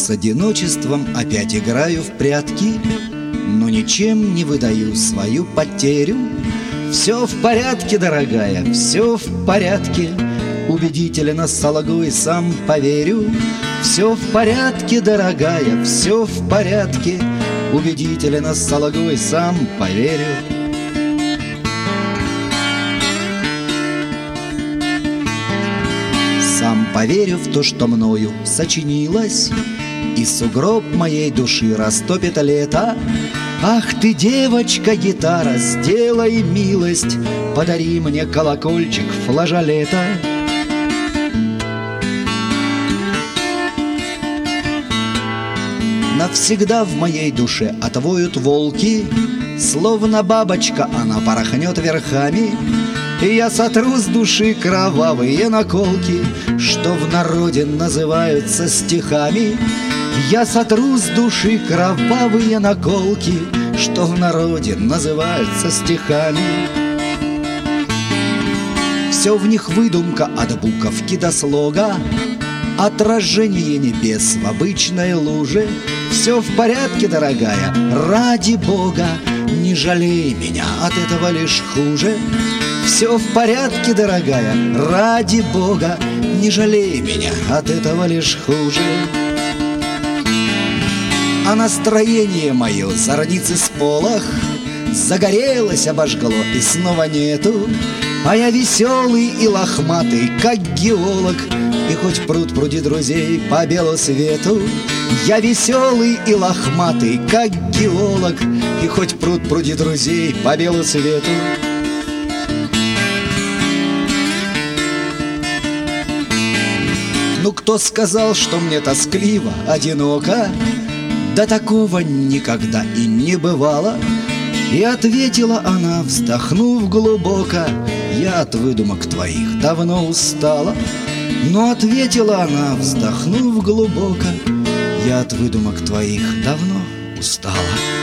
С одиночеством опять играю в прятки, но ничем не выдаю свою потерю. Все в порядке, дорогая, все в порядке, убедительно солгу и сам поверю. Все в порядке, дорогая, все в порядке, убедительно солгу и сам поверю. Сам поверю в то, что мною сочинилось, и сугроб моей души растопит лето. Ах ты, девочка-гитара, сделай милость, подари мне колокольчик флажолета. Навсегда в моей душе отвоют волки, словно бабочка она порохнет верхами. И я сотру с души кровавые наколки, что в народе называются стихами. Я сотру с души кровавые наколки, что в народе называются стихами. Все в них выдумка от буковки до слога, отражение небес в обычной луже. Все в порядке, дорогая, ради Бога, не жалей меня, от этого лишь хуже. Все в порядке, дорогая, ради Бога, не жалей меня, от этого лишь хуже. А настроение мое зорницы с полох загорелось, обожгло и снова нету. А я веселый и лохматый, как геолог, и хоть пруд пруди друзей по белу свету. Я веселый и лохматый, как геолог, и хоть пруд пруди друзей по белу свету. Ну кто сказал, что мне тоскливо, одиноко? Да такого никогда и не бывало. И ответила она, вздохнув глубоко: я от выдумок твоих давно устала. Но ответила она, вздохнув глубоко: я от выдумок твоих давно устала.